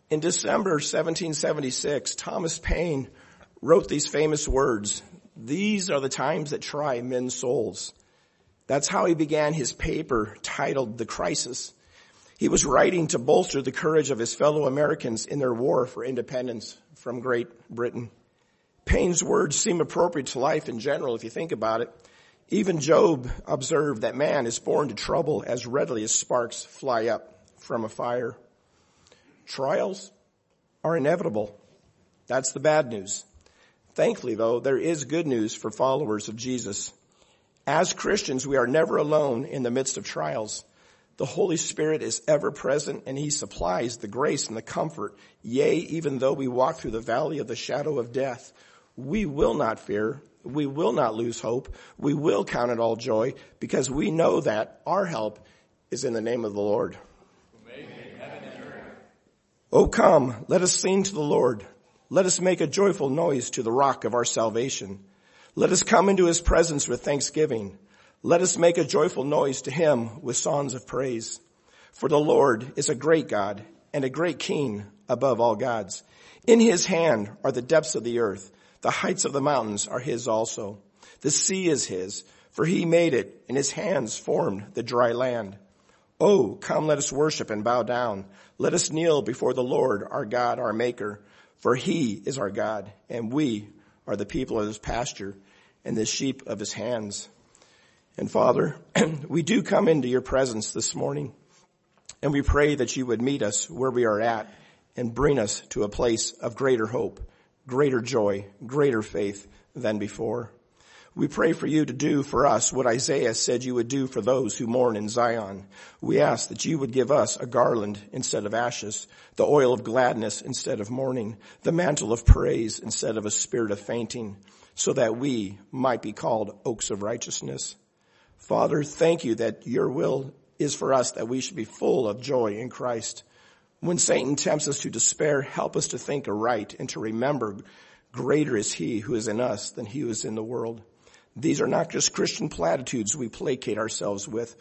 In December 1776, Thomas Paine wrote these famous words, "These are the times that try men's souls." That's how he began his paper titled The Crisis. He was writing to bolster the courage of his fellow Americans in their war for independence from Great Britain. Paine's words seem appropriate to life in general if you think about it. Even Job observed that man is born to trouble as readily as sparks fly up from a fire. Trials are inevitable. That's the bad news. Thankfully, though, there is good news for followers of Jesus. As Christians, we are never alone in the midst of trials. The Holy Spirit is ever present, and he supplies the grace and the comfort. Yea, even though we walk through the valley of the shadow of death, we will not fear. We will not lose hope. We will count it all joy because we know that our help is in the name of the Lord. Oh, come, let us sing to the Lord. Let us make a joyful noise to the rock of our salvation. Let us come into his presence with thanksgiving. Let us make a joyful noise to him with songs of praise. For the Lord is a great God and a great King above all gods. In his hand are the depths of the earth. The heights of the mountains are his also. The sea is his, for he made it, and his hands formed the dry land. Oh, come, let us worship and bow down. Let us kneel before the Lord, our God, our Maker. For he is our God, and we are the people of his pasture and the sheep of his hands. And Father, we do come into your presence this morning, and we pray that you would meet us where we are at and bring us to a place of greater hope, greater joy, greater faith than before. We pray for you to do for us what Isaiah said you would do for those who mourn in Zion. We ask that you would give us a garland instead of ashes, the oil of gladness instead of mourning, the mantle of praise instead of a spirit of fainting, so that we might be called oaks of righteousness. Father, thank you that your will is for us that we should be full of joy in Christ. When Satan tempts us to despair, help us to think aright and to remember greater is he who is in us than he who is in the world. These are not just Christian platitudes we placate ourselves with,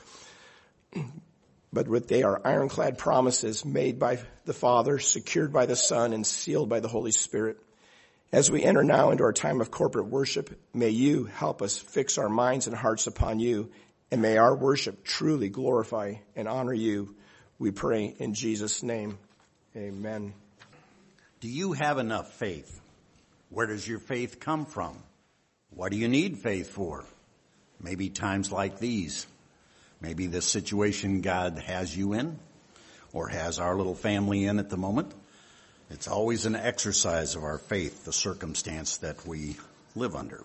but they are ironclad promises made by the Father, secured by the Son, and sealed by the Holy Spirit. As we enter now into our time of corporate worship, may you help us fix our minds and hearts upon you, and may our worship truly glorify and honor you. We pray in Jesus' name. Amen. Do you have enough faith? Where does your faith come from? What do you need faith for? Maybe times like these. Maybe the situation God has you in, or has our little family in at the moment. It's always an exercise of our faith, the circumstance that we live under.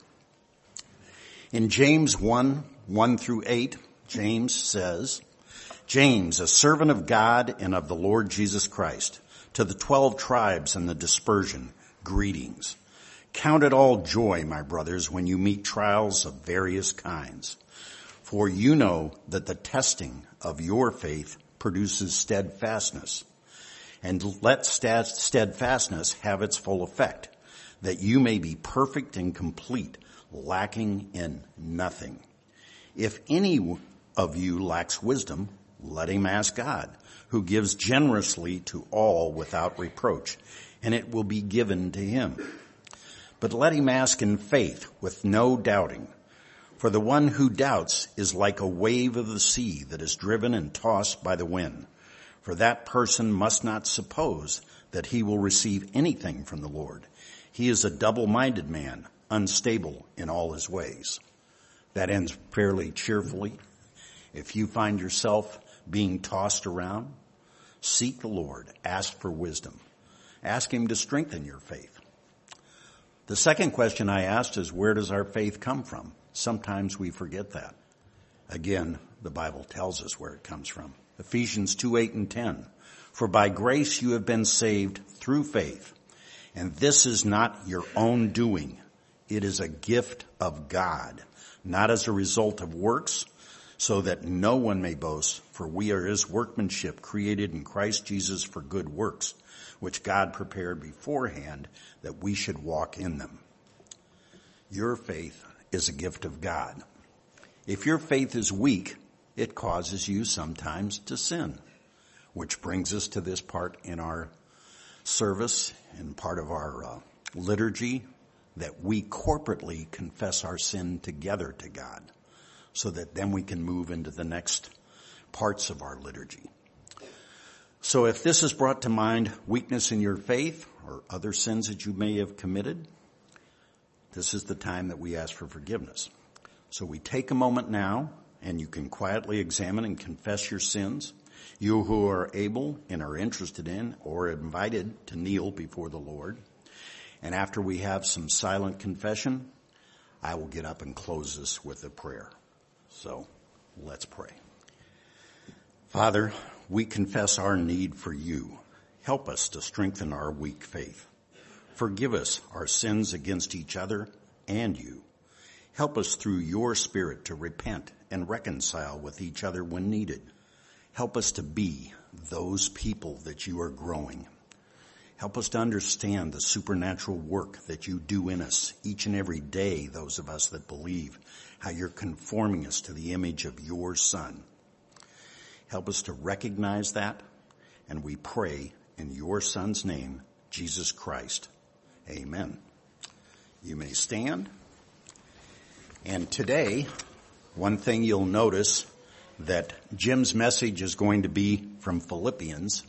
In James 1:1-8, James says, James, a servant of God and of the Lord Jesus Christ, to the 12 tribes in the dispersion, greetings. Count it all joy, my brothers, when you meet trials of various kinds. For you know that the testing of your faith produces steadfastness. And let steadfastness have its full effect, that you may be perfect and complete, lacking in nothing. If any of you lacks wisdom, let him ask God, who gives generously to all without reproach, and it will be given to him. But let him ask in faith with no doubting. For the one who doubts is like a wave of the sea that is driven and tossed by the wind. For that person must not suppose that he will receive anything from the Lord. He is a double-minded man, unstable in all his ways. That ends fairly cheerfully. If you find yourself being tossed around, seek the Lord. Ask for wisdom. Ask him to strengthen your faith. The second question I asked is, where does our faith come from? Sometimes we forget that. Again, the Bible tells us where it comes from. Ephesians 2:8-10. For by grace you have been saved through faith. And this is not your own doing. It is a gift of God, not as a result of works, so that no one may boast. For we are his workmanship, created in Christ Jesus for good works, which God prepared beforehand that we should walk in them. Your faith is a gift of God. If your faith is weak, it causes you sometimes to sin, which brings us to this part in our service and part of our liturgy that we corporately confess our sin together to God, so that then we can move into the next parts of our liturgy. So if this has brought to mind weakness in your faith or other sins that you may have committed, this is the time that we ask for forgiveness. So we take a moment now, and you can quietly examine and confess your sins. You who are able and are interested in or invited to kneel before the Lord. And after we have some silent confession, I will get up and close this with a prayer. So let's pray. Father, we confess our need for you. Help us to strengthen our weak faith. Forgive us our sins against each other and you. Help us through your Spirit to repent and reconcile with each other when needed. Help us to be those people that you are growing. Help us to understand the supernatural work that you do in us each and every day, those of us that believe, how you're conforming us to the image of your Son. Help us to recognize that, and we pray in your Son's name, Jesus Christ. Amen. You may stand. And today, one thing you'll notice that Jim's message is going to be from Philippians,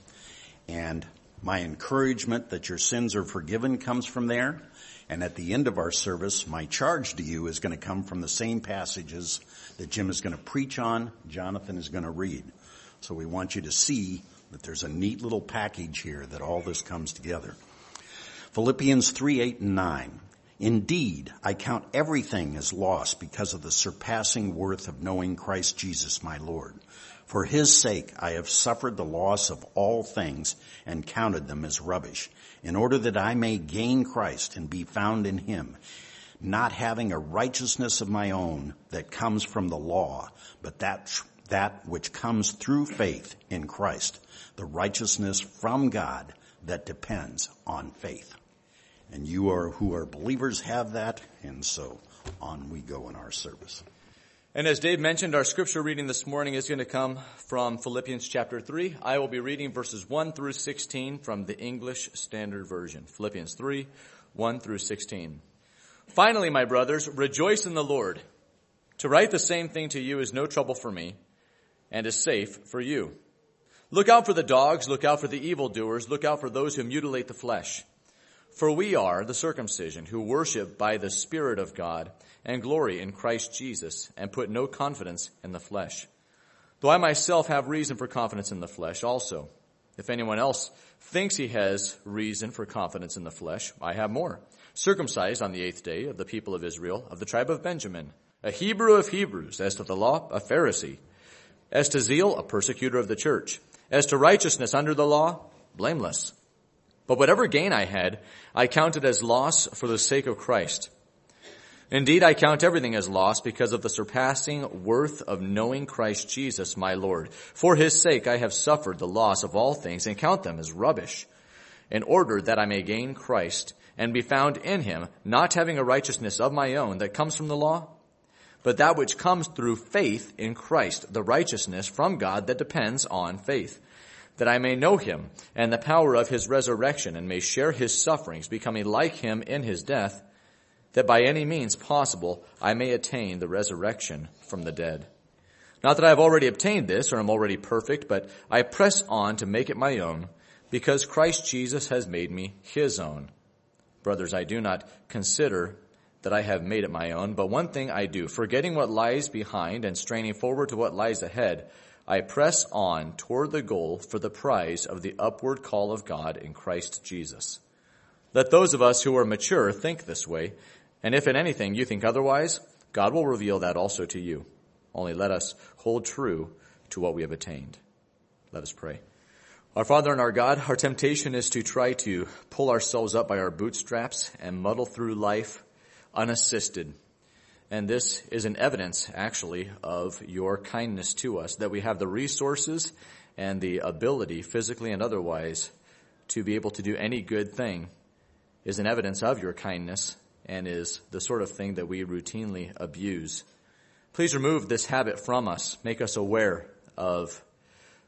and my encouragement that your sins are forgiven comes from there. And at the end of our service, my charge to you is going to come from the same passages that Jim is going to preach on, Jonathan is going to read. So we want you to see that there's a neat little package here that all this comes together. Philippians 3:8-9. Indeed, I count everything as loss because of the surpassing worth of knowing Christ Jesus my Lord. For his sake I have suffered the loss of all things and counted them as rubbish, in order that I may gain Christ and be found in him, not having a righteousness of my own that comes from the law, but that which comes through faith in Christ, the righteousness from God that depends on faith. And you who are believers have that, and so on we go in our service. And as Dave mentioned, our scripture reading this morning is going to come from Philippians chapter 3. I will be reading verses 1 through 16 from the English Standard Version. Philippians 3, 1 through 16. Finally, my brothers, rejoice in the Lord. To write the same thing to you is no trouble for me and is safe for you. Look out for the dogs, look out for the evildoers, look out for those who mutilate the flesh. For we are the circumcision who worship by the Spirit of God and glory in Christ Jesus and put no confidence in the flesh. Though I myself have reason for confidence in the flesh also. If anyone else thinks he has reason for confidence in the flesh, I have more. Circumcised on the 8th day of the people of Israel, of the tribe of Benjamin, a Hebrew of Hebrews, as to the law, a Pharisee, as to zeal, a persecutor of the church, as to righteousness under the law, blameless. But whatever gain I had, I counted as loss for the sake of Christ. Indeed, I count everything as loss because of the surpassing worth of knowing Christ Jesus, my Lord. For his sake I have suffered the loss of all things and count them as rubbish, in order that I may gain Christ and be found in him, not having a righteousness of my own that comes from the law, but that which comes through faith in Christ, the righteousness from God that depends on faith, that I may know him and the power of his resurrection and may share his sufferings, becoming like him in his death, that by any means possible I may attain the resurrection from the dead. Not that I have already obtained this or am already perfect, but I press on to make it my own, because Christ Jesus has made me his own. Brothers, I do not consider that I have made it my own, but one thing I do, forgetting what lies behind and straining forward to what lies ahead, I press on toward the goal for the prize of the upward call of God in Christ Jesus. Let those of us who are mature think this way, and if in anything you think otherwise, God will reveal that also to you. Only let us hold true to what we have attained. Let us pray. Our Father and our God, our temptation is to try to pull ourselves up by our bootstraps and muddle through life unassisted. And this is an evidence, actually, of your kindness to us, that we have the resources and the ability, physically and otherwise, to be able to do any good thing is an evidence of your kindness and is the sort of thing that we routinely abuse. Please remove this habit from us. Make us aware of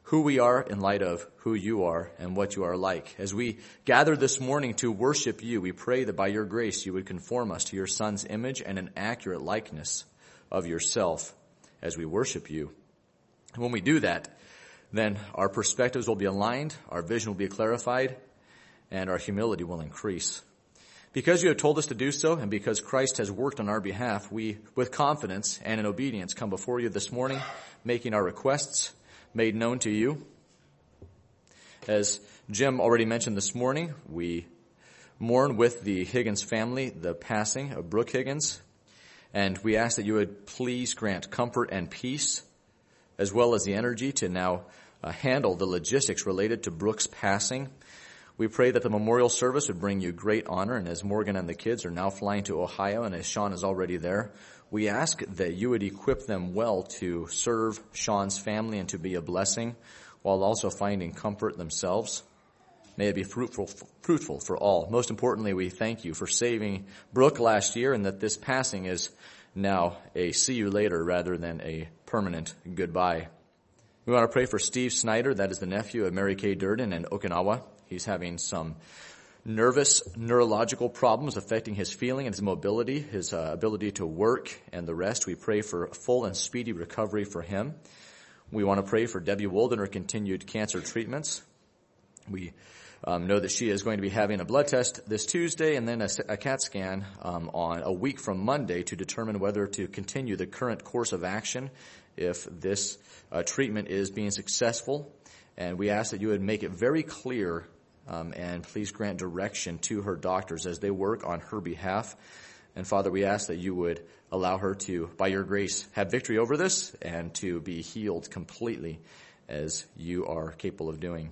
who we are in light of who you are and what you are like. As we gather this morning to worship you, we pray that by your grace you would conform us to your Son's image and an accurate likeness of yourself as we worship you. And when we do that, then our perspectives will be aligned, our vision will be clarified, and our humility will increase. Because you have told us to do so, and because Christ has worked on our behalf, we, with confidence and in obedience, come before you this morning, making our requests made known to you. As Jim already mentioned this morning, we mourn with the Higgins family the passing of Brooke Higgins, and we ask that you would please grant comfort and peace, as well as the energy to now handle the logistics related to Brooke's passing. We pray that the memorial service would bring you great honor, and as Morgan and the kids are now flying to Ohio, and as Sean is already there, we ask that you would equip them well to serve Sean's family and to be a blessing, while also finding comfort themselves. May it be fruitful for all. Most importantly, we thank you for saving Brooke last year, and that this passing is now a see you later rather than a permanent goodbye. We want to pray for Steve Snyder, that is the nephew of Mary Kay Durden in Okinawa. He's having some neurological problems affecting his feeling and his mobility, his ability to work and the rest. We pray for full and speedy recovery for him. We want to pray for Debbie Wold and her continued cancer treatments. We know that she is going to be having a blood test this Tuesday and then a CAT scan on a week from Monday to determine whether to continue the current course of action if this treatment is being successful. And we ask that you would make it very clear and please grant direction to her doctors as they work on her behalf. And Father, we ask that you would allow her to, by your grace, have victory over this and to be healed completely as you are capable of doing.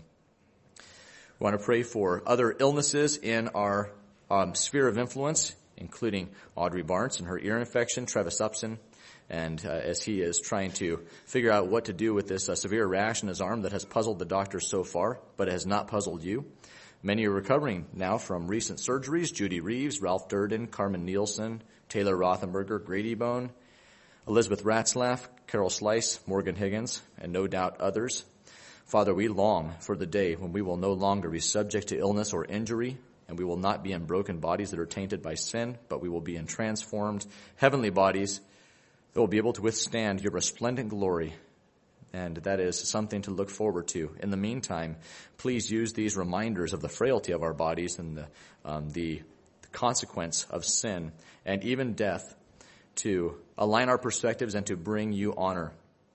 We want to pray for other illnesses in our sphere of influence, including Audrey Barnes and her ear infection, Travis Upson, and as he is trying to figure out what to do with this severe rash in his arm that has puzzled the doctors so far, but it has not puzzled you. Many are recovering now from recent surgeries: Judy Reeves, Ralph Durden, Carmen Nielsen, Taylor Rothenberger, Grady Bone, Elizabeth Ratzlaff, Carol Slice, Morgan Higgins, and no doubt others. Father, we long for the day when we will no longer be subject to illness or injury, and we will not be in broken bodies that are tainted by sin, but we will be in transformed heavenly bodies that will be able to withstand your resplendent glory. And that is something to look forward to. In the meantime, please use these reminders of the frailty of our bodies and the consequence of sin and even death to align our perspectives and to bring you honor.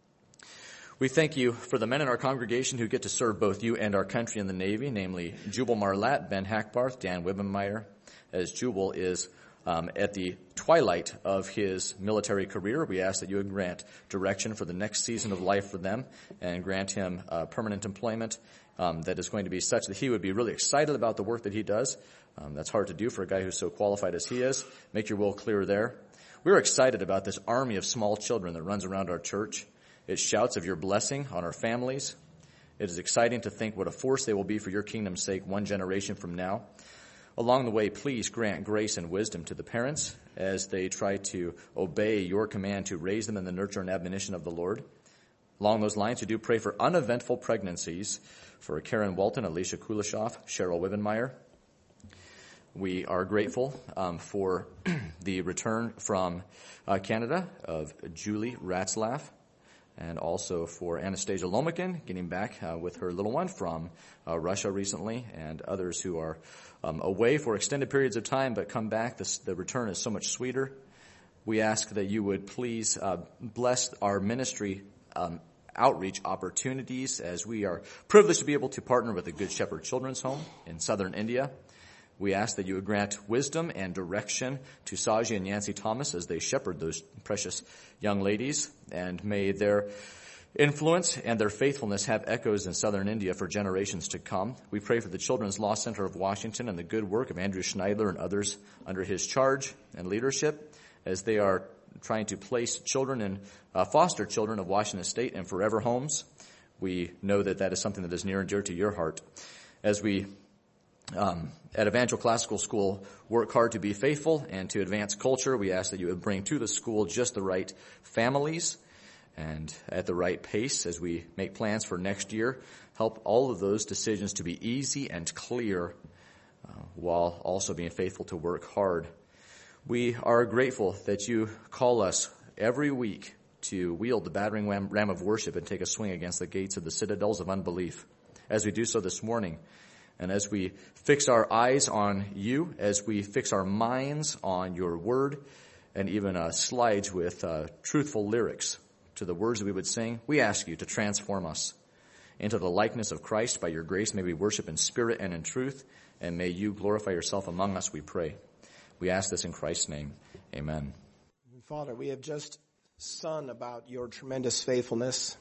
We thank you for the men in our congregation who get to serve both you and our country in the Navy, namely Jubal Marlatt, Ben Hackbarth, Dan Wibbenmeyer, as Jubal is at the twilight of his military career. We ask that you would grant direction for the next season of life for them and grant him permanent employment that is going to be such that he would be really excited about the work that he does. That's hard to do for a guy who's so qualified as he is. Make your will clear there. We're excited about this army of small children that runs around our church. It shouts of your blessing on our families. It is exciting to think what a force they will be for your kingdom's sake one generation from now. Along the way, please grant grace and wisdom to the parents as they try to obey your command to raise them in the nurture and admonition of the Lord. Along those lines, we do pray for uneventful pregnancies for Karen Walton, Alicia Kulishov, Cheryl Wibbenmeyer. We are grateful for the return from Canada of Julie Ratzlaff, and also for Anastasia Lomakin getting back with her little one from Russia recently, and others who are away for extended periods of time but come back. The return is so much sweeter. We ask that you would please bless our ministry outreach opportunities as we are privileged to be able to partner with the Good Shepherd Children's Home in southern India. We ask that you would grant wisdom and direction to Saji and Yancy Thomas as they shepherd those precious young ladies, and may their influence and their faithfulness have echoes in southern India for generations to come. We pray for the Children's Law Center of Washington and the good work of Andrew Schneidler and others under his charge and leadership as they are trying to place children in foster children of Washington State in forever homes. We know that that is something that is near and dear to your heart. As we at Evangel Classical School work hard to be faithful and to advance culture, we ask that you would bring to the school just the right families and at the right pace as we make plans for next year. Help all of those decisions to be easy and clear while also being faithful to work hard. We are grateful that you call us every week to wield the battering ram of worship and take a swing against the gates of the citadels of unbelief. As we do so this morning, and as we fix our eyes on you, as we fix our minds on your word, and even slides with truthful lyrics to the words that we would sing, we ask you to transform us into the likeness of Christ by your grace. May we worship in spirit and in truth, and may you glorify yourself among us, we pray. We ask this in Christ's name. Amen. Father, we have just sung about your tremendous faithfulness.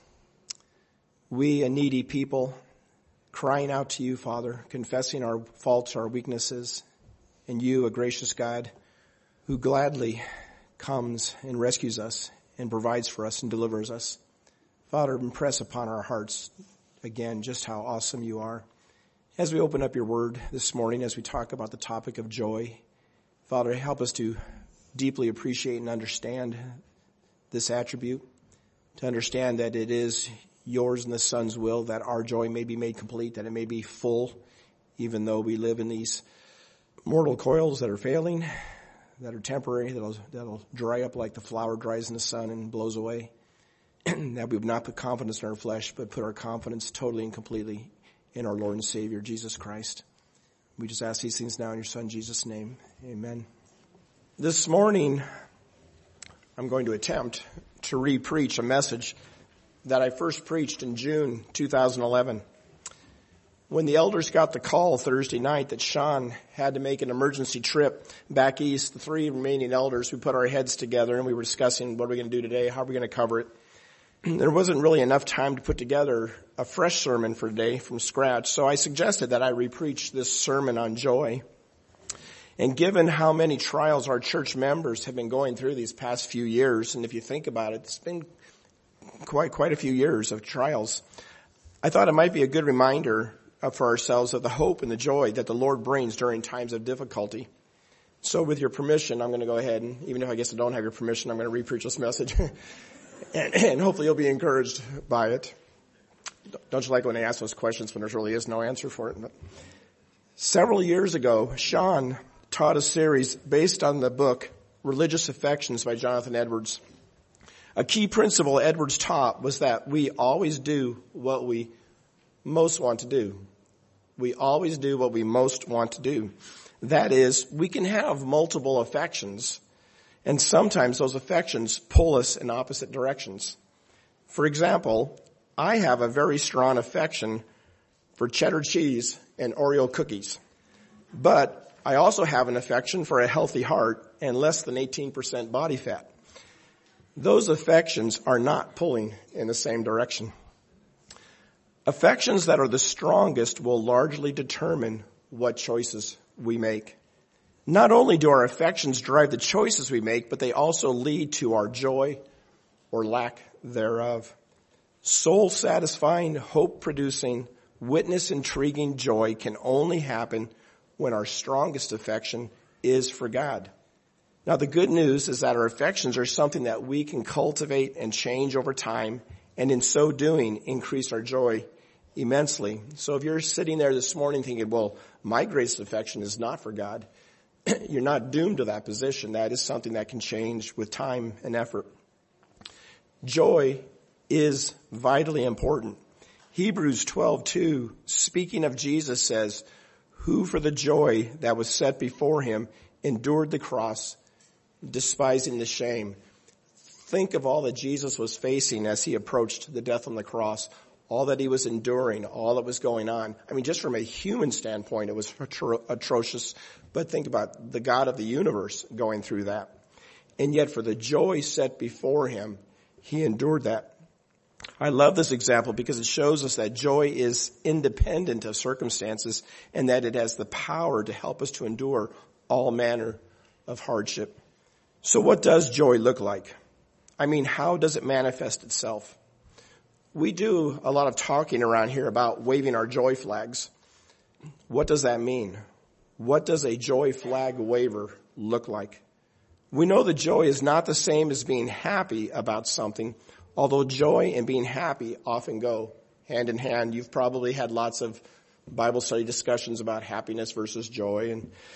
We, a needy people, crying out to you, Father, confessing our faults, our weaknesses, and you, a gracious God, who gladly comes and rescues us and provides for us and delivers us. Father, impress upon our hearts again just how awesome you are. As we open up your word this morning, as we talk about the topic of joy, Father, help us to deeply appreciate and understand this attribute, to understand that it is yours and the Son's will that our joy may be made complete, that it may be full, even though we live in these mortal coils that are failing, that are temporary, that'll dry up like the flower dries in the sun and blows away. That we would not put confidence in our flesh, but put our confidence totally and completely in our Lord and Savior, Jesus Christ. We just ask these things now in your Son, Jesus' name. Amen. This morning, I'm going to attempt to re-preach a message that I first preached in June 2011. When the elders got the call Thursday night that Sean had to make an emergency trip back east, the three remaining elders, we put our heads together and we were discussing what are we going to do today, how are we going to cover it. There wasn't really enough time to put together a fresh sermon for today from scratch, so I suggested that I re-preach this sermon on joy. And given how many trials our church members have been going through these past few years, and if you think about it, it's been quite a few years of trials, I thought it might be a good reminder for ourselves of the hope and the joy that the Lord brings during times of difficulty. So with your permission, I'm going to go ahead and, even if I guess I don't have your permission, I'm going to re-preach this message. and hopefully you'll be encouraged by it. Don't you like when they ask those questions when there really is no answer for it? But several years ago, Sean taught a series based on the book Religious Affections by Jonathan Edwards. A key principle Edwards taught was that we always do what we most want to do. We always do what we most want to do. That is, we can have multiple affections, and sometimes those affections pull us in opposite directions. For example, I have a very strong affection for cheddar cheese and Oreo cookies, but I also have an affection for a healthy heart and less than 18% body fat. Those affections are not pulling in the same direction. Affections that are the strongest will largely determine what choices we make. Not only do our affections drive the choices we make, but they also lead to our joy or lack thereof. Soul-satisfying, hope-producing, witness-intriguing joy can only happen when our strongest affection is for God. Now, the good news is that our affections are something that we can cultivate and change over time, and in so doing, increase our joy immensely. So if you're sitting there this morning thinking, well, my greatest affection is not for God, you're not doomed to that position. That is something that can change with time and effort. Joy is vitally important. Hebrews 12:2, speaking of Jesus, says, who for the joy that was set before him endured the cross, despising the shame. Think of all that Jesus was facing as he approached the death on the cross, all that he was enduring, all that was going on. I mean, just from a human standpoint, it was atrocious. But think about the God of the universe going through that. And yet for the joy set before him, he endured that. I love this example because it shows us that joy is independent of circumstances and that it has the power to help us to endure all manner of hardship. So what does joy look like? I mean, how does it manifest itself? We do a lot of talking around here about waving our joy flags. What does that mean? What does a joy flag waver look like? We know that joy is not the same as being happy about something, although joy and being happy often go hand in hand. You've probably had lots of Bible study discussions about happiness versus joy,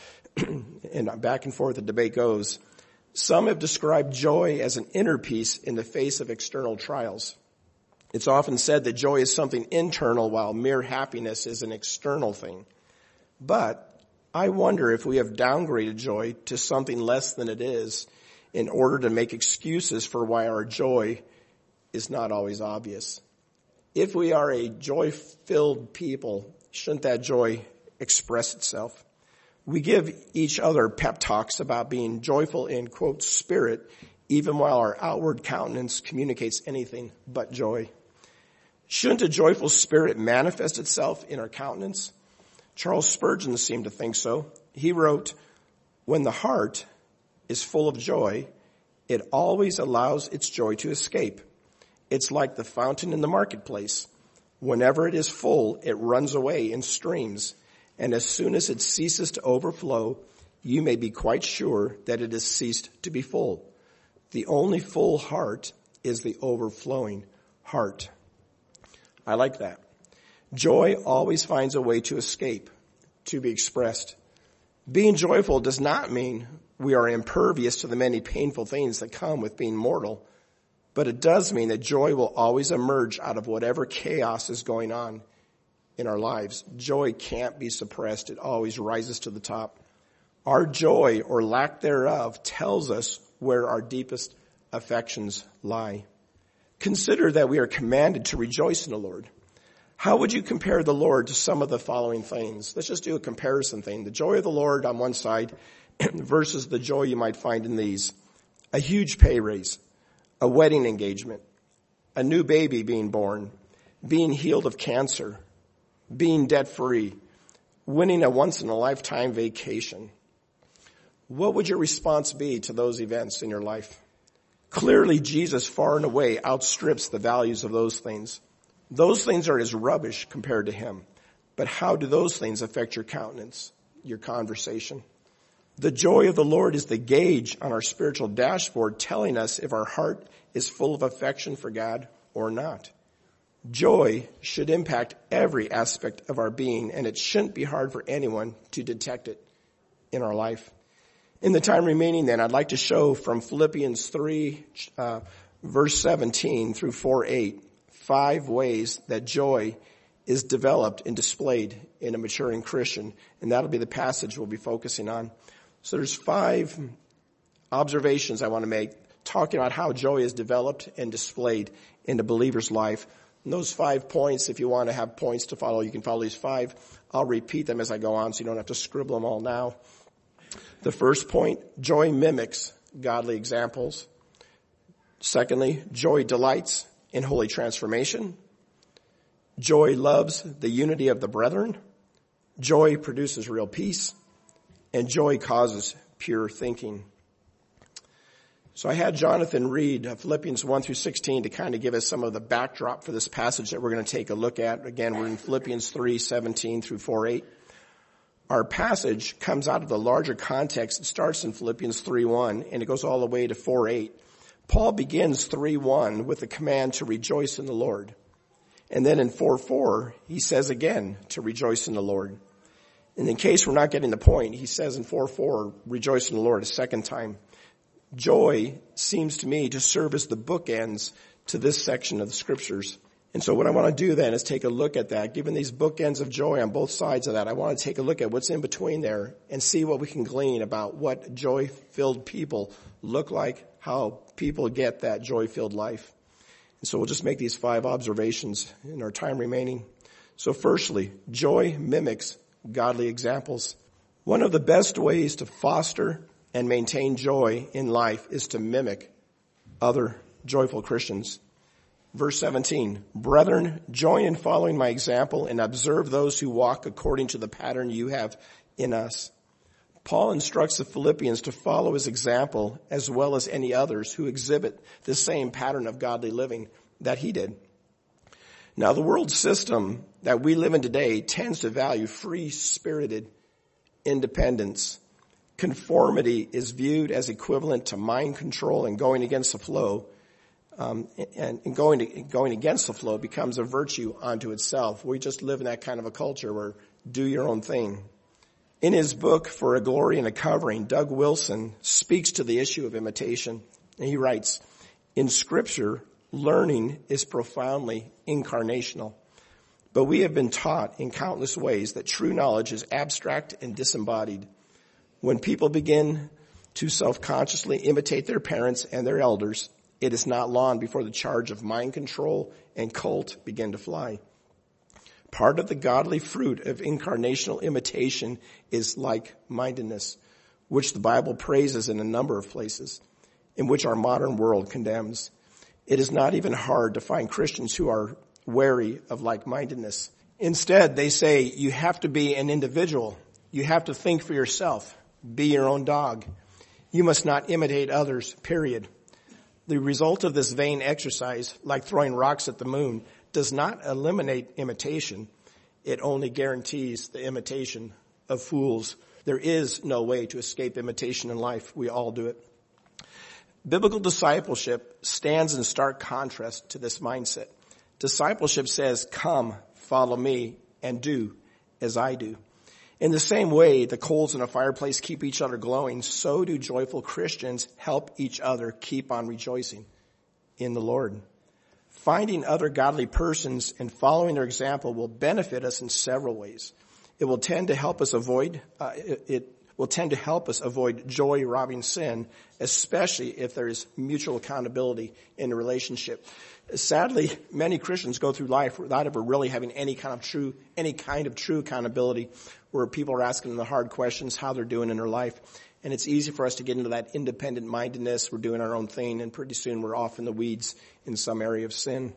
and back and forth the debate goes. Some have described joy as an inner peace in the face of external trials. It's often said that joy is something internal while mere happiness is an external thing. But I wonder if we have downgraded joy to something less than it is in order to make excuses for why our joy is not always obvious. If we are a joy-filled people, shouldn't that joy express itself? We give each other pep talks about being joyful in, quote, spirit, even while our outward countenance communicates anything but joy. Shouldn't a joyful spirit manifest itself in our countenance? Charles Spurgeon seemed to think so. He wrote, "When the heart is full of joy, it always allows its joy to escape. It's like the fountain in the marketplace. Whenever it is full, it runs away in streams, and as soon as it ceases to overflow, you may be quite sure that it has ceased to be full. The only full heart is the overflowing heart." I like that. Joy always finds a way to escape, to be expressed. Being joyful does not mean we are impervious to the many painful things that come with being mortal, but it does mean that joy will always emerge out of whatever chaos is going on in our lives. Joy can't be suppressed. It always rises to the top. Our joy or lack thereof tells us where our deepest affections lie. Consider that we are commanded to rejoice in the Lord. How would you compare the Lord to some of the following things? Let's just do a comparison thing. The joy of the Lord on one side versus the joy you might find in these. A huge pay raise, a wedding engagement, a new baby being born, being healed of cancer, being debt-free, winning a once-in-a-lifetime vacation. What would your response be to those events in your life? Clearly, Jesus far and away outstrips the values of those things. Those things are as rubbish compared to him. But how do those things affect your countenance, your conversation? The joy of the Lord is the gauge on our spiritual dashboard telling us if our heart is full of affection for God or not. Joy should impact every aspect of our being, and it shouldn't be hard for anyone to detect it in our life. In the time remaining then, I'd like to show from Philippians 3, verse 17 through 4:8, 5 ways that joy is developed and displayed in a maturing Christian. And that'll be the passage we'll be focusing on. So there's 5 observations I want to make talking about how joy is developed and displayed in the believer's life. And those 5 points, if you want to have points to follow, you can follow these 5. I'll repeat them as I go on so you don't have to scribble them all now. The first point, joy mimics godly examples. Secondly, joy delights in holy transformation. Joy loves the unity of the brethren. Joy produces real peace. And joy causes pure thinking. So I had Jonathan read Philippians 1 through 16 to kind of give us some of the backdrop for this passage that we're going to take a look at. Again, we're in Philippians 3, 17 through 4:8. Our passage comes out of the larger context. It starts in Philippians 3:1 and it goes all the way to 4:8. Paul begins 3:1 with the command to rejoice in the Lord. And then in 4:4, he says again to rejoice in the Lord. And in case we're not getting the point, he says in 4:4, rejoice in the Lord a second time. Joy seems to me to serve as the bookends to this section of the scriptures. And so what I want to do then is take a look at that. Given these bookends of joy on both sides of that, I want to take a look at what's in between there and see what we can glean about what joy-filled people look like, how people get that joy-filled life. And so we'll just make these 5 observations in our time remaining. So firstly, joy mimics godly examples. One of the best ways to foster and maintain joy in life is to mimic other joyful Christians. Verse 17, brethren, join in following my example and observe those who walk according to the pattern you have in us. Paul instructs the Philippians to follow his example as well as any others who exhibit the same pattern of godly living that he did. Now, the world system that we live in today tends to value free-spirited independence. Conformity is viewed as equivalent to mind control and going against the flow. And going against the flow becomes a virtue unto itself. We just live in that kind of a culture where do your own thing. In his book, For a Glory and a Covering, Doug Wilson speaks to the issue of imitation. And he writes, in Scripture, learning is profoundly incarnational. But we have been taught in countless ways that true knowledge is abstract and disembodied. When people begin to self-consciously imitate their parents and their elders, it is not long before the charge of mind control and cult begin to fly. Part of the godly fruit of incarnational imitation is like-mindedness, which the Bible praises in a number of places, in which our modern world condemns. It is not even hard to find Christians who are wary of like-mindedness. Instead, they say you have to be an individual. You have to think for yourself. Be your own dog. You must not imitate others, period. The result of this vain exercise, like throwing rocks at the moon, does not eliminate imitation. It only guarantees the imitation of fools. There is no way to escape imitation in life. We all do it. Biblical discipleship stands in stark contrast to this mindset. Discipleship says, come, follow me, and do as I do. In the same way the coals in a fireplace keep each other glowing, so do joyful Christians help each other keep on rejoicing in the Lord. Finding other godly persons and following their example will benefit us in several ways. It will tend to help us avoid joy-robbing sin, especially if there is mutual accountability in the relationship. Sadly, many Christians go through life without ever really having any kind of true accountability, where people are asking them the hard questions, how they're doing in their life. And it's easy for us to get into that independent mindedness. We're doing our own thing, and pretty soon we're off in the weeds in some area of sin.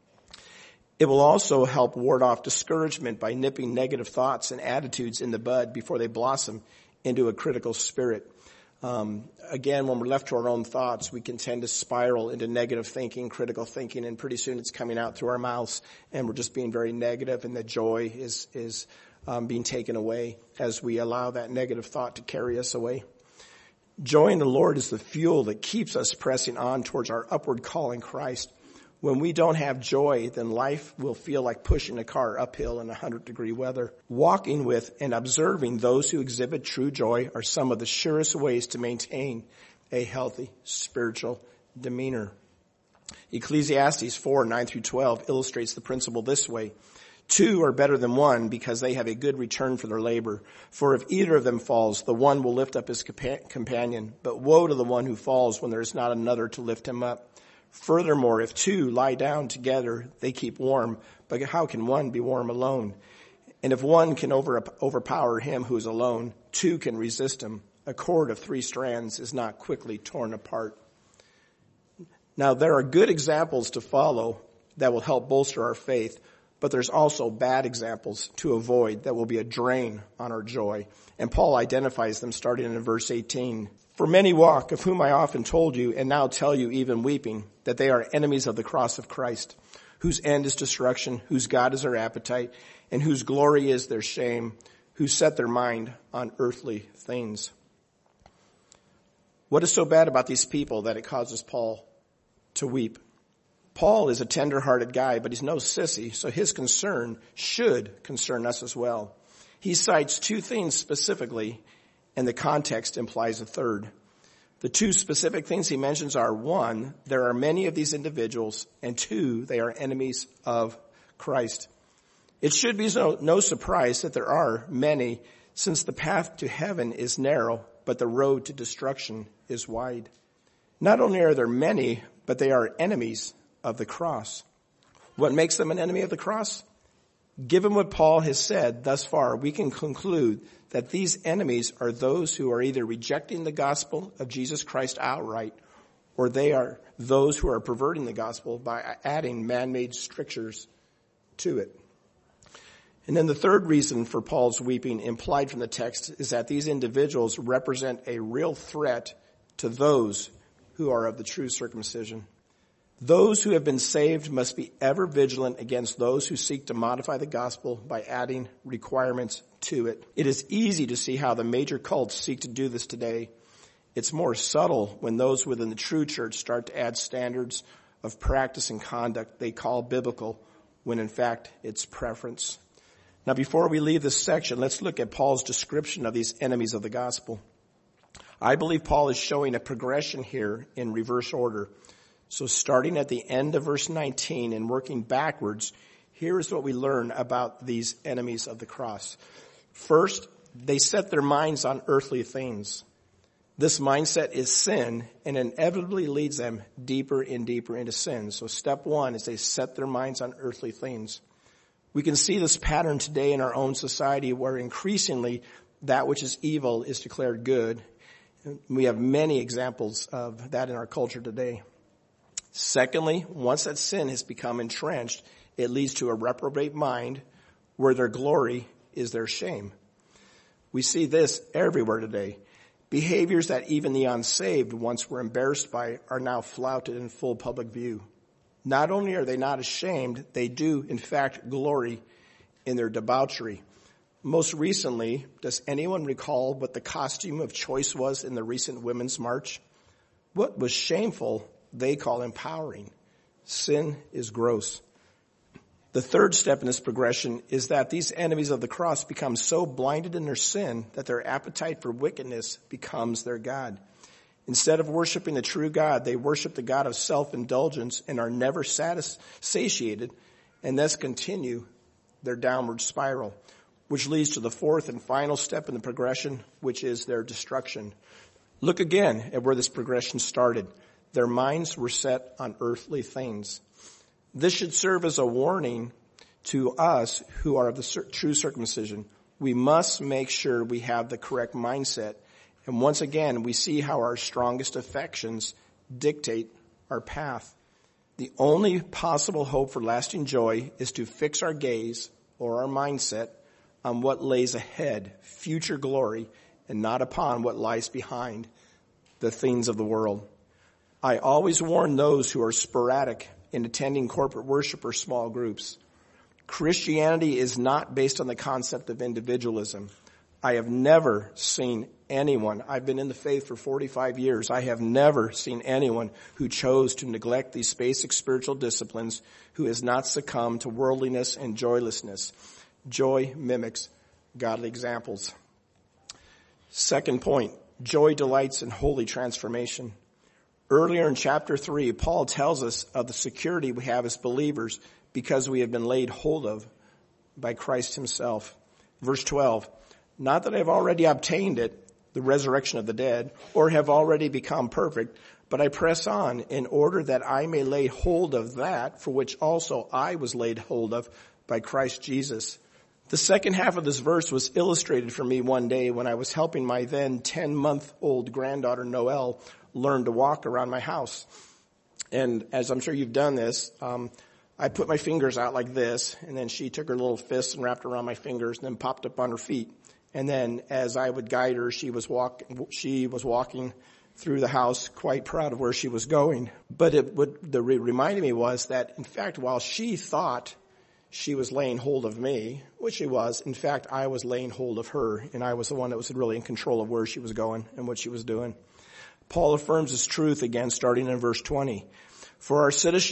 It will also help ward off discouragement by nipping negative thoughts and attitudes in the bud before they blossom into a critical spirit. Again, when we're left to our own thoughts, we can tend to spiral into negative thinking, critical thinking, and pretty soon it's coming out through our mouths, and we're just being very negative, and the joy is being taken away as we allow that negative thought to carry us away. Joy in the Lord is the fuel that keeps us pressing on towards our upward call in Christ. When we don't have joy, then life will feel like pushing a car uphill in 100-degree weather. Walking with and observing those who exhibit true joy are some of the surest ways to maintain a healthy spiritual demeanor. Ecclesiastes 4:9-12 illustrates the principle this way. 2 are better than 1 because they have a good return for their labor. For if either of them falls, the one will lift up his companion. But woe to the one who falls when there is not another to lift him up. Furthermore, if 2 lie down together, they keep warm. But how can one be warm alone? And if one can overpower him who is alone, 2 can resist him. A cord of 3 strands is not quickly torn apart. Now, there are good examples to follow that will help bolster our faith, but there's also bad examples to avoid that will be a drain on our joy. And Paul identifies them starting in verse 18. For many walk, of whom I often told you, and now tell you even weeping, that they are enemies of the cross of Christ, whose end is destruction, whose God is their appetite, and whose glory is their shame, who set their mind on earthly things. What is so bad about these people that it causes Paul to weep? Paul is a tender-hearted guy, but he's no sissy, so his concern should concern us as well. He cites 2 things specifically, and the context implies a third. The 2 specific things he mentions are, 1, there are many of these individuals, and 2, they are enemies of Christ. It should be no surprise that there are many, since the path to heaven is narrow, but the road to destruction is wide. Not only are there many, but they are enemies of the cross. What makes them an enemy of the cross? Given what Paul has said thus far, we can conclude that these enemies are those who are either rejecting the gospel of Jesus Christ outright, or they are those who are perverting the gospel by adding man-made strictures to it. And then the third reason for Paul's weeping, implied from the text, is that these individuals represent a real threat to those who are of the true circumcision. Those who have been saved must be ever vigilant against those who seek to modify the gospel by adding requirements to it. It is easy to see how the major cults seek to do this today. It's more subtle when those within the true church start to add standards of practice and conduct they call biblical, when in fact it's preference. Now before we leave this section, let's look at Paul's description of these enemies of the gospel. I believe Paul is showing a progression here in reverse order. So starting at the end of verse 19 and working backwards, here is what we learn about these enemies of the cross. First, they set their minds on earthly things. This mindset is sin and inevitably leads them deeper and deeper into sin. So step one is they set their minds on earthly things. We can see this pattern today in our own society where increasingly that which is evil is declared good. We have many examples of that in our culture today. Secondly, once that sin has become entrenched, it leads to a reprobate mind where their glory is their shame. We see this everywhere today. Behaviors that even the unsaved once were embarrassed by are now flouted in full public view. Not only are they not ashamed, they do in fact glory in their debauchery. Most recently, does anyone recall what the costume of choice was in the recent Women's March? What was shameful, they call empowering. Sin is gross. The third step in this progression is that these enemies of the cross become so blinded in their sin that their appetite for wickedness becomes their God. Instead of worshiping the true God, they worship the God of self-indulgence and are never satiated, and thus continue their downward spiral, which leads to the fourth and final step in the progression, which is their destruction. Look again at where this progression started. Their minds were set on earthly things. This should serve as a warning to us who are of the true circumcision. We must make sure we have the correct mindset. And once again, we see how our strongest affections dictate our path. The only possible hope for lasting joy is to fix our gaze or our mindset on what lays ahead, future glory, and not upon what lies behind, the things of the world. I always warn those who are sporadic in attending corporate worship or small groups. Christianity is not based on the concept of individualism. I have never seen anyone, I've been in the faith for 45 years, I have never seen anyone who chose to neglect these basic spiritual disciplines who has not succumbed to worldliness and joylessness. Joy mimics godly examples. Second point, joy delights in holy transformation. Earlier in chapter 3, Paul tells us of the security we have as believers because we have been laid hold of by Christ himself. Verse 12, not that I have already obtained it, the resurrection of the dead, or have already become perfect, but I press on in order that I may lay hold of that for which also I was laid hold of by Christ Jesus. The second half of this verse was illustrated for me one day when I was helping my then 10-month-old granddaughter Noelle learn to walk around my house. And as I'm sure you've done this, I put my fingers out like this, and then she took her little fists and wrapped around my fingers and then popped up on her feet. And then as I would guide her, she was walking through the house quite proud of where she was going. But it reminded me was that, in fact, while she thought she was laying hold of me, which she was, in fact, I was laying hold of her, and I was the one that was really in control of where she was going and what she was doing. Paul affirms this truth again starting in verse 20. For our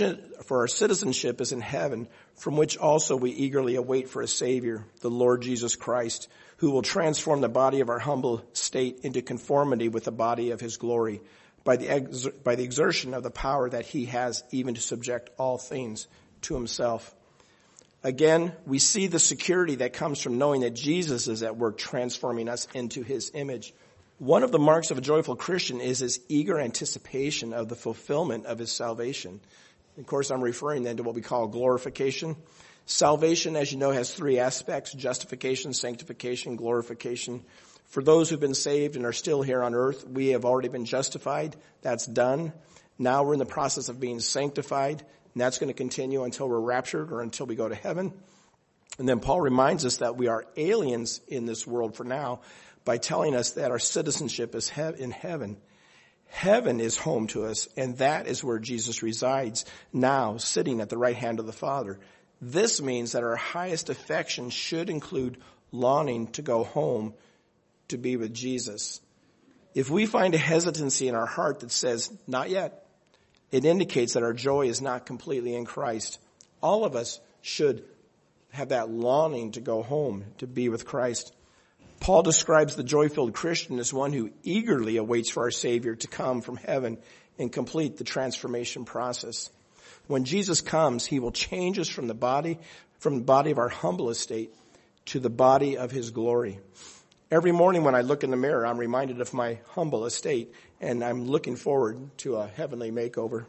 citizenship is in heaven, from which also we eagerly await for a Savior, the Lord Jesus Christ, who will transform the body of our humble state into conformity with the body of his glory by the exertion of the power that he has even to subject all things to himself. Again, we see the security that comes from knowing that Jesus is at work transforming us into his image. One of the marks of a joyful Christian is his eager anticipation of the fulfillment of his salvation. Of course, I'm referring then to what we call glorification. Salvation, as you know, has three aspects: justification, sanctification, glorification. For those who've been saved and are still here on earth, we have already been justified. That's done. Now we're in the process of being sanctified, and that's going to continue until we're raptured or until we go to heaven. And then Paul reminds us that we are aliens in this world for now by telling us that our citizenship is in heaven. Heaven is home to us, and that is where Jesus resides now, sitting at the right hand of the Father. This means that our highest affection should include longing to go home to be with Jesus. If we find a hesitancy in our heart that says, not yet, It indicates that our joy is not completely in Christ. All of us should have that longing to go home, to be with Christ. Paul describes the joy-filled Christian as one who eagerly awaits for our Savior to come from heaven and complete the transformation process. When Jesus comes, he will change us from the body of our humble estate to the body of his glory. Every morning when I look in the mirror, I'm reminded of my humble estate, and I'm looking forward to a heavenly makeover.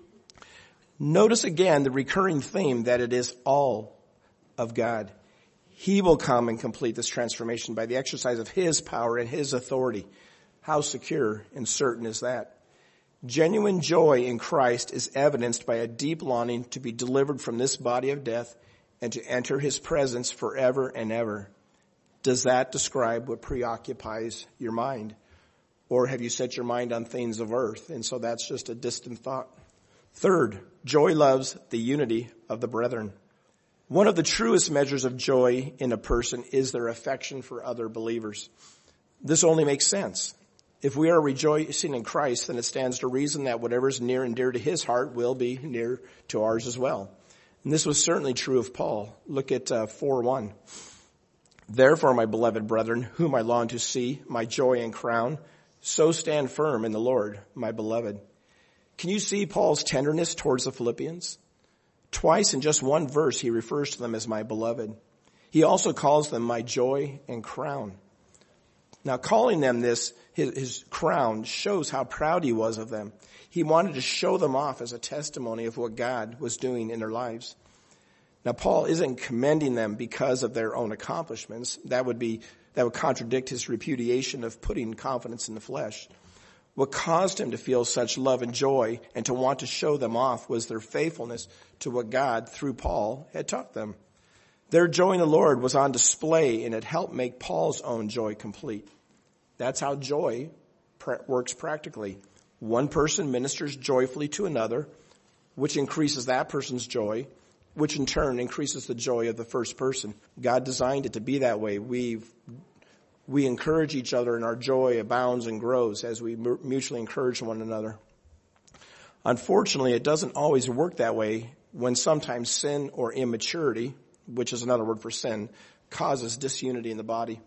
Notice again the recurring theme that it is all of God. He will come and complete this transformation by the exercise of his power and his authority. How secure and certain is that? Genuine joy in Christ is evidenced by a deep longing to be delivered from this body of death and to enter his presence forever and ever. Does that describe what preoccupies your mind? Or have you set your mind on things of earth, and so that's just a distant thought? Third, joy loves the unity of the brethren. One of the truest measures of joy in a person is their affection for other believers. This only makes sense. If we are rejoicing in Christ, then it stands to reason that whatever is near and dear to his heart will be near to ours as well. And this was certainly true of Paul. Look at 4:1. Therefore, my beloved brethren, whom I long to see, my joy and crown, so stand firm in the Lord, my beloved. Can you see Paul's tenderness towards the Philippians? Twice in just one verse, he refers to them as my beloved. He also calls them my joy and crown. Now, calling them this, his crown, shows how proud he was of them. He wanted to show them off as a testimony of what God was doing in their lives. Now, Paul isn't commending them because of their own accomplishments. That would contradict his repudiation of putting confidence in the flesh. What caused him to feel such love and joy and to want to show them off was their faithfulness to what God, through Paul, had taught them. Their joy in the Lord was on display, and it helped make Paul's own joy complete. That's how joy works practically. One person ministers joyfully to another, which increases that person's joy, which in turn increases the joy of the first person. God designed it to be that way. We encourage each other, and our joy abounds and grows as we mutually encourage one another. Unfortunately, it doesn't always work that way when sometimes sin or immaturity, which is another word for sin, causes disunity in the body.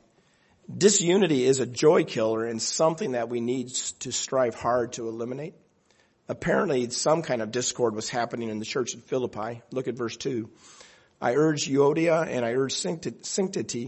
Disunity is a joy killer and something that we need to strive hard to eliminate. Apparently, some kind of discord was happening in the church at Philippi. Look at verse 2. I urge Euodia and I urge Syntyche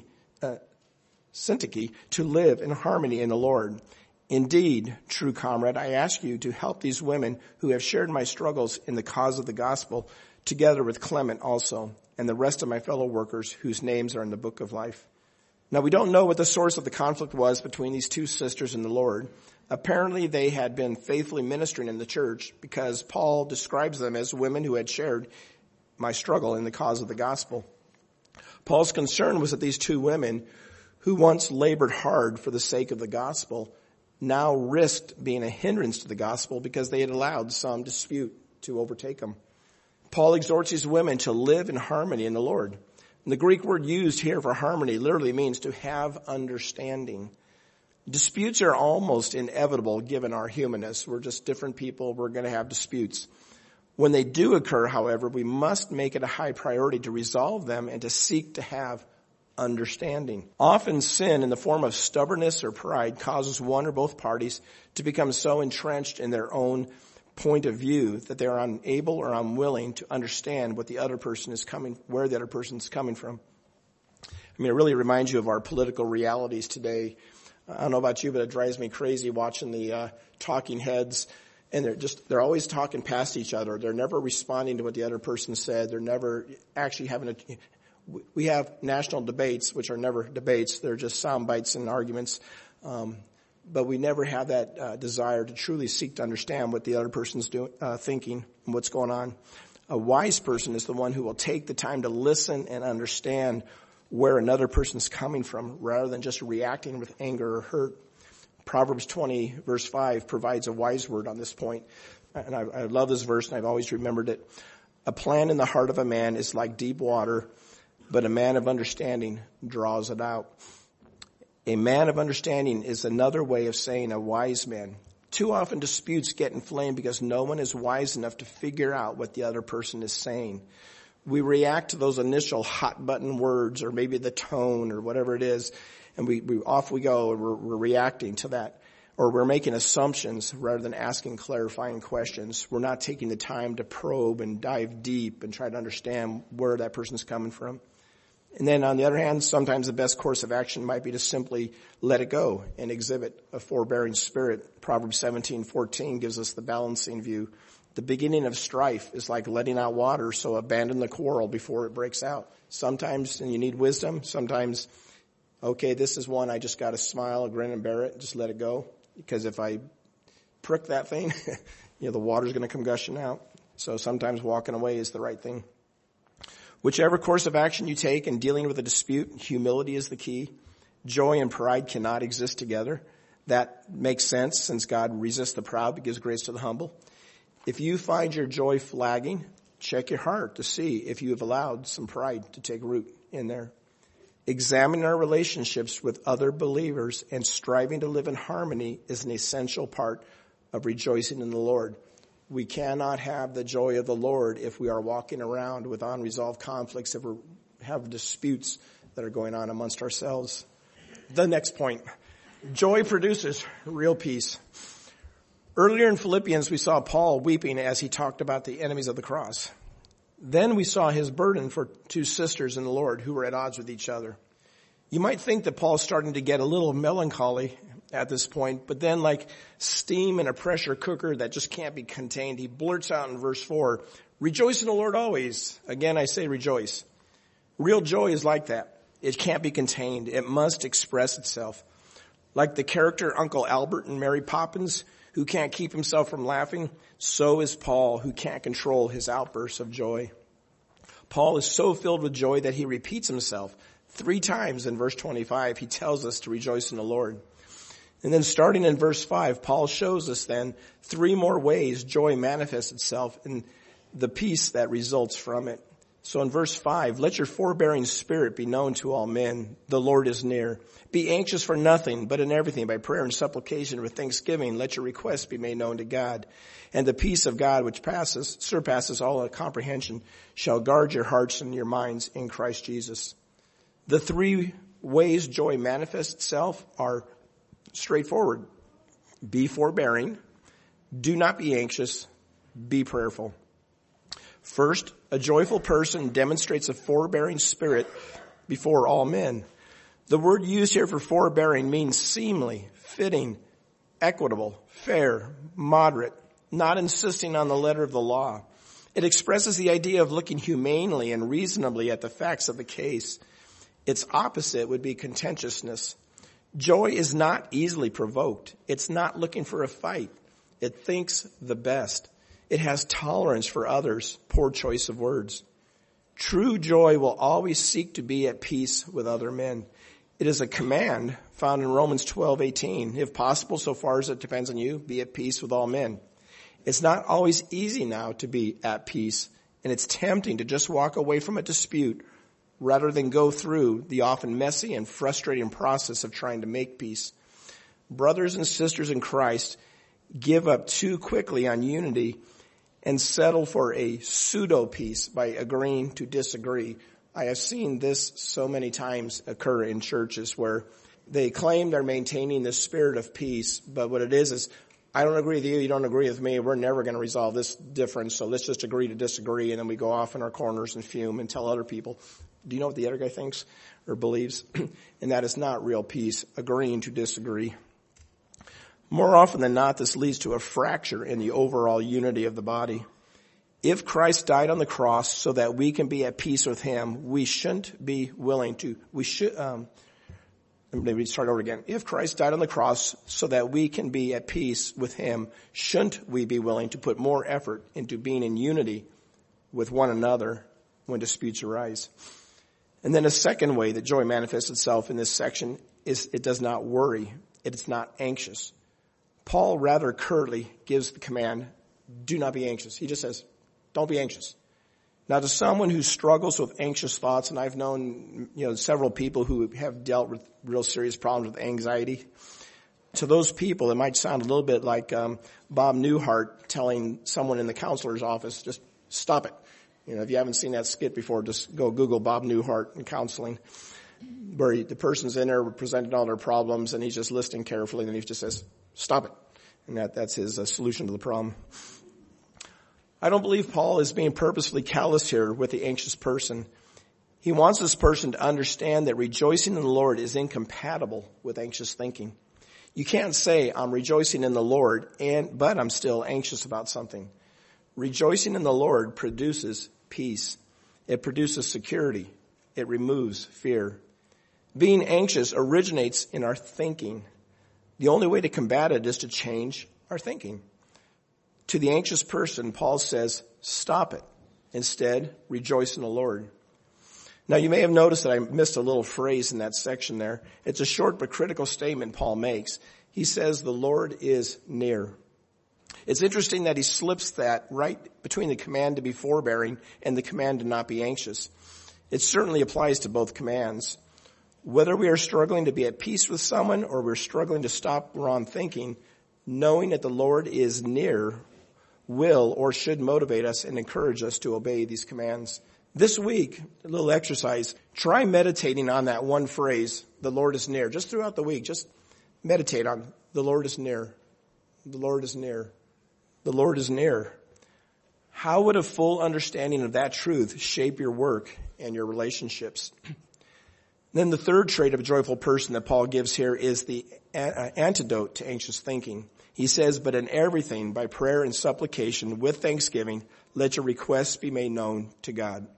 to live in harmony in the Lord. Indeed, true comrade, I ask you to help these women who have shared my struggles in the cause of the gospel, together with Clement also, and the rest of my fellow workers whose names are in the book of life. Now, we don't know what the source of the conflict was between these two sisters in the Lord. Apparently, they had been faithfully ministering in the church because Paul describes them as women who had shared my struggle in the cause of the gospel. Paul's concern was that these two women, who once labored hard for the sake of the gospel, now risked being a hindrance to the gospel because they had allowed some dispute to overtake them. Paul exhorts these women to live in harmony in the Lord. And the Greek word used here for harmony literally means to have understanding. Disputes are almost inevitable given our humanness. We're just different people. We're going to have disputes. When they do occur, however, we must make it a high priority to resolve them and to seek to have understanding. Often sin in the form of stubbornness or pride causes one or both parties to become so entrenched in their own point of view that they are unable or unwilling to understand what the other person is where the other person is coming from. I mean, it really reminds you of our political realities today. I don't know about you, but it drives me crazy watching the talking heads, and they're always talking past each other. They're never responding to what the other person said. They're never actually we have national debates, which are never debates. They're just sound bites and arguments. But we never have that desire to truly seek to understand what the other person's thinking and what's going on. A wise person is the one who will take the time to listen and understand where another person's coming from rather than just reacting with anger or hurt. Proverbs 20, verse 5 provides a wise word on this point. And I love this verse, and I've always remembered it. A plan in the heart of a man is like deep water, but a man of understanding draws it out. A man of understanding is another way of saying a wise man. Too often disputes get inflamed because no one is wise enough to figure out what the other person is saying. We react to those initial hot button words or maybe the tone or whatever it is, and we off we go, and we're reacting to that. Or we're making assumptions rather than asking clarifying questions. We're not taking the time to probe and dive deep and try to understand where that person's coming from. And then on the other hand, sometimes the best course of action might be to simply let it go and exhibit a forbearing spirit. Proverbs 17:14 gives us the balancing view. The beginning of strife is like letting out water, so abandon the quarrel before it breaks out. Sometimes you need wisdom. Sometimes, okay, this is one I just got to smile, grin, and bear it. Just let it go. Because if I prick that thing, the water's going to come gushing out. So sometimes walking away is the right thing. Whichever course of action you take in dealing with a dispute, humility is the key. Joy and pride cannot exist together. That makes sense since God resists the proud but gives grace to the humble. If you find your joy flagging, check your heart to see if you have allowed some pride to take root in there. Examining our relationships with other believers and striving to live in harmony is an essential part of rejoicing in the Lord. We cannot have the joy of the Lord if we are walking around with unresolved conflicts, if we have disputes that are going on amongst ourselves. The next point, joy produces real peace. Earlier in Philippians, we saw Paul weeping as he talked about the enemies of the cross. Then we saw his burden for two sisters in the Lord who were at odds with each other. You might think that Paul's starting to get a little melancholy at this point, but then like steam in a pressure cooker that just can't be contained, he blurts out in verse 4, "Rejoice in the Lord always." Again, I say rejoice. Real joy is like that. It can't be contained. It must express itself. Like the character Uncle Albert and Mary Poppins, who can't keep himself from laughing, so is Paul, who can't control his outbursts of joy. Paul is so filled with joy that he repeats himself 3 times in verse 25. He tells us to rejoice in the Lord. And then starting in verse 5, Paul shows us then 3 more ways joy manifests itself in the peace that results from it. So in verse 5, let your forbearing spirit be known to all men. The Lord is near. Be anxious for nothing, but in everything by prayer and supplication with thanksgiving, let your requests be made known to God. And the peace of God, which surpasses all comprehension, shall guard your hearts and your minds in Christ Jesus. The 3 ways joy manifests itself are straightforward. Be forbearing. Do not be anxious. Be prayerful. First, a joyful person demonstrates a forbearing spirit before all men. The word used here for forbearing means seemly, fitting, equitable, fair, moderate, not insisting on the letter of the law. It expresses the idea of looking humanely and reasonably at the facts of the case. Its opposite would be contentiousness. Joy is not easily provoked. It's not looking for a fight. It thinks the best. It has tolerance for others. Poor choice of words. True joy will always seek to be at peace with other men. It is a command found in Romans 12:18. If possible, so far as it depends on you, be at peace with all men. It's not always easy now to be at peace, and it's tempting to just walk away from a dispute rather than go through the often messy and frustrating process of trying to make peace. Brothers and sisters in Christ give up too quickly on unity and settle for a pseudo-peace by agreeing to disagree. I have seen this so many times occur in churches where they claim they're maintaining the spirit of peace, but what it is I don't agree with you, you don't agree with me, we're never going to resolve this difference, so let's just agree to disagree, and then we go off in our corners and fume and tell other people, do you know what the other guy thinks or believes? And that is not real peace, agreeing to disagree. More often than not, this leads to a fracture in the overall unity of the body. If Christ died on the cross so that we can be at peace with him, we shouldn't be willing to, maybe start over again. If Christ died on the cross so that we can be at peace with him, shouldn't we be willing to put more effort into being in unity with one another when disputes arise? And then a second way that joy manifests itself in this section is it does not worry. It's not anxious. Paul rather curtly gives the command, do not be anxious. He just says, don't be anxious. Now, to someone who struggles with anxious thoughts, and I've known, several people who have dealt with real serious problems with anxiety, To those people, it might sound a little bit like Bob Newhart telling someone in the counselor's office, just stop it. If you haven't seen that skit before, just go Google Bob Newhart and counseling, where the person's in there presenting all their problems, and he's just listening carefully, and he just says, stop it. And that's his solution to the problem. I don't believe Paul is being purposefully callous here with the anxious person. He wants this person to understand that rejoicing in the Lord is incompatible with anxious thinking. You can't say, I'm rejoicing in the Lord, but I'm still anxious about something. Rejoicing in the Lord produces peace. It produces security. It removes fear. Being anxious originates in our thinking. The only way to combat it is to change our thinking. To the anxious person, Paul says, stop it. Instead, rejoice in the Lord. Now, you may have noticed that I missed a little phrase in that section there. It's a short but critical statement Paul makes. He says, the Lord is near. It's interesting that he slips that right between the command to be forbearing and the command to not be anxious. It certainly applies to both commands. Whether we are struggling to be at peace with someone or we're struggling to stop wrong thinking, knowing that the Lord is near will or should motivate us and encourage us to obey these commands. This week, a little exercise, try meditating on that one phrase, the Lord is near. Just throughout the week, just meditate on the Lord is near. The Lord is near. The Lord is near. How would a full understanding of that truth shape your work and your relationships? Then the third trait of a joyful person that Paul gives here is the antidote to anxious thinking. He says, but in everything, by prayer and supplication, with thanksgiving, let your requests be made known to God.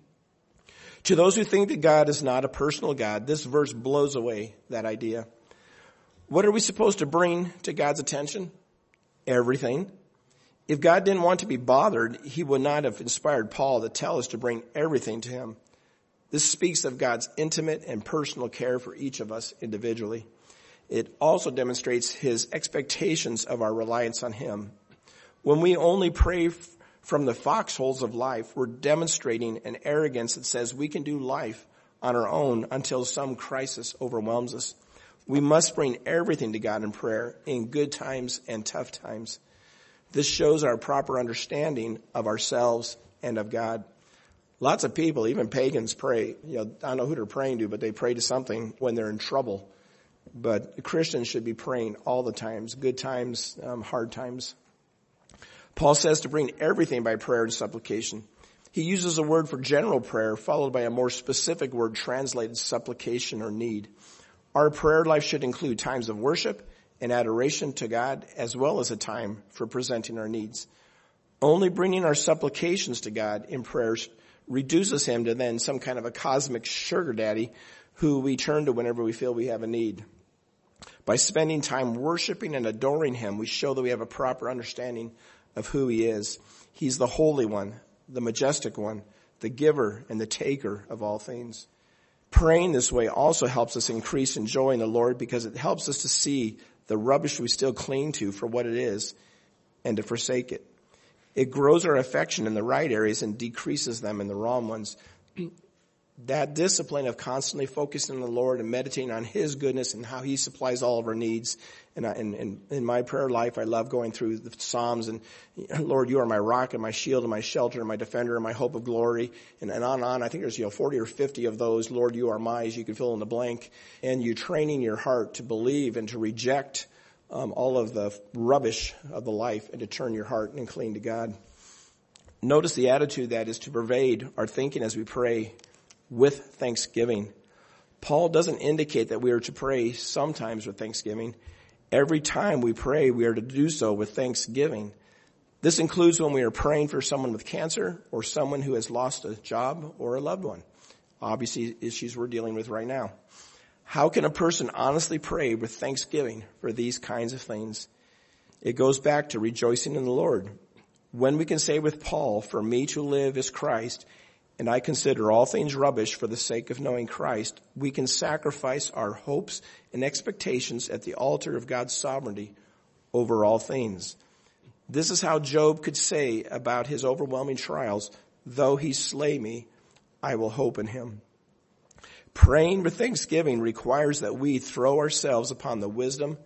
To those who think that God is not a personal God, this verse blows away that idea. What are we supposed to bring to God's attention? Everything. If God didn't want to be bothered, he would not have inspired Paul to tell us to bring everything to him. This speaks of God's intimate and personal care for each of us individually. It also demonstrates his expectations of our reliance on him. When we only pray from the foxholes of life, we're demonstrating an arrogance that says we can do life on our own until some crisis overwhelms us. We must bring everything to God in prayer in good times and tough times. This shows our proper understanding of ourselves and of God. Lots of people, even pagans, pray. I don't know who they're praying to, but they pray to something when they're in trouble. But Christians should be praying all the times, good times, hard times. Paul says to bring everything by prayer and supplication. He uses a word for general prayer followed by a more specific word translated supplication or need. Our prayer life should include times of worship and adoration to God as well as a time for presenting our needs. Only bringing our supplications to God in prayers reduces him to then some kind of a cosmic sugar daddy who we turn to whenever we feel we have a need. By spending time worshiping and adoring him, we show that we have a proper understanding of who he is. He's the Holy One, the Majestic One, the giver and the taker of all things. Praying this way also helps us increase in joy in the Lord because it helps us to see the rubbish we still cling to for what it is and to forsake it. It grows our affection in the right areas and decreases them in the wrong ones. That discipline of constantly focusing on the Lord and meditating on his goodness and how he supplies all of our needs. And in my prayer life, I love going through the Psalms and, Lord, you are my rock and my shield and my shelter and my defender and my hope of glory. And on and on. I think there's 40 or 50 of those. Lord, you are mine. You can fill in the blank. And you training your heart to believe and to reject all of the rubbish of the life and to turn your heart and cling to God. Notice the attitude that is to pervade our thinking as we pray with thanksgiving. Paul doesn't indicate that we are to pray sometimes with thanksgiving. Every time we pray, we are to do so with thanksgiving. This includes when we are praying for someone with cancer or someone who has lost a job or a loved one. Obviously, issues we're dealing with right now. How can a person honestly pray with thanksgiving for these kinds of things? It goes back to rejoicing in the Lord. When we can say with Paul, for me to live is Christ, and I consider all things rubbish for the sake of knowing Christ, we can sacrifice our hopes and expectations at the altar of God's sovereignty over all things. This is how Job could say about his overwhelming trials, though he slay me, I will hope in him. Praying with thanksgiving requires that we throw ourselves upon the wisdom